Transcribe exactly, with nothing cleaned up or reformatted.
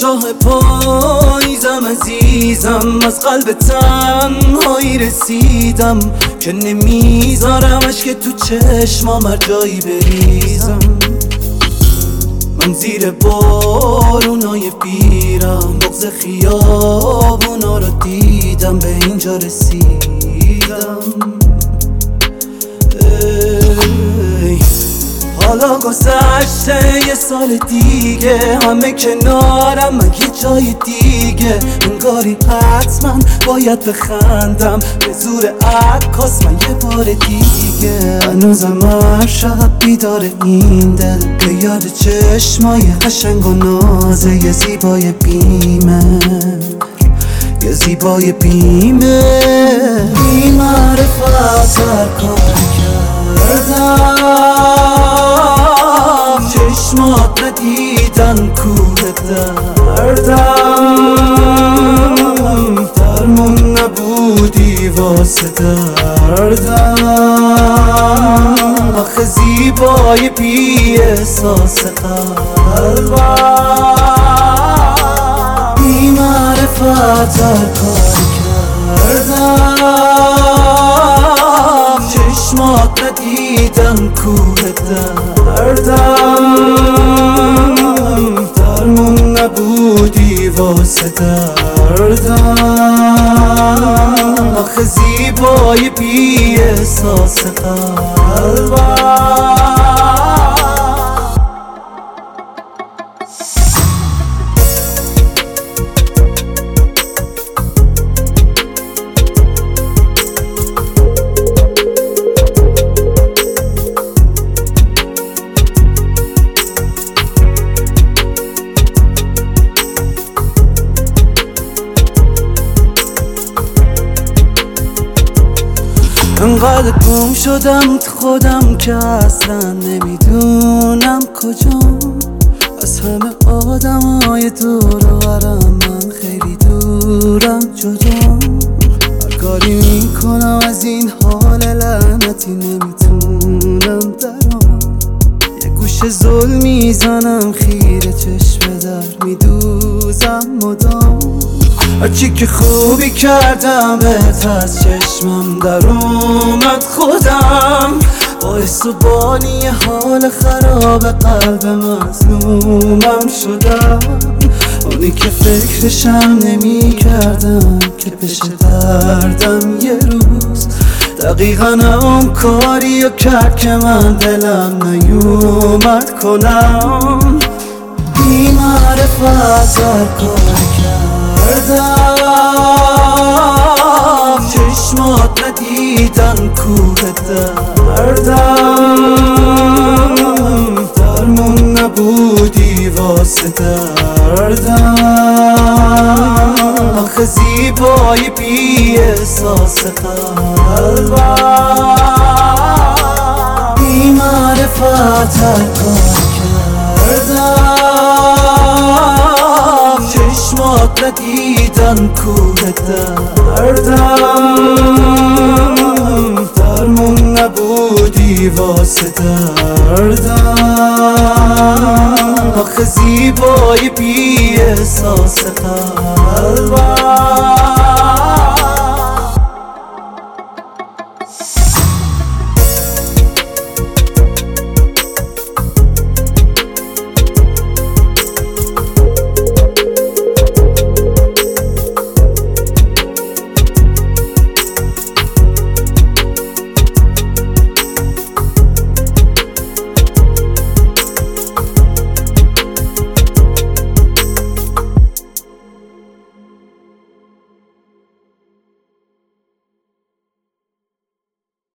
کوتاه پاییزم عزیزم، از قلب تنهایی رسیدم که نمیذارم اشک تو چشمام هر جایی بریزم. من زیر بارونای پیرم بغض خیابونا رو دیدم، به اینجا رسیدم. ای حالا گذشته یه سال دیگه، همه کنارم من یه جای دیگه. انگاری حتما باید بخندم به زور عکاس من یه بار دیگه. هنوزم هر شب بیدار این دل به یاد چشمای قشنگ و نازه یه زیبای بیمه، یه زیبای بیمه. بی معرفت هر کار کردم، چشمات ندیدن کوه دردم، درمون نبودی واسه دردم. آخه زیبای بی احساس قلبم، بی معرفت هر کار کردم، چشمات ندیدن کوه دردم، درمون نبودی واسه دردم. آخه زیبای بی احساس قلبم. انقدر گم شدم تو خودم که اصلا نمیدونم کجام. از همه آدم های دور و برم من خیلی دورم، جدام. هر کاری میکنم از این حال لعنتی نمیتونم درام. یه گوشه زل میزنم خیره چشم در میدوزم مدام. هرچی که خوبی کردم بهت از چشمم در اومد خودم. باعث و بانی حال خراب قلب مظلومم شدم. اونی که فکرشم نمی کردم که بشه دردم یه روز. دقیقا اون کاری رو کرد که من دلم نیومد کنم. بی معرفت هر کار کردم، چشمات ندیدن کوه دردم، درمون نبودی واسه دردم. آخه زیبای بی احساس قلبم، بی معرفت هر کار کردم، چشمات ندیدن کوه دردم، درمون نبودی واسه دردم. آخه زیبای بی احساس قلبم.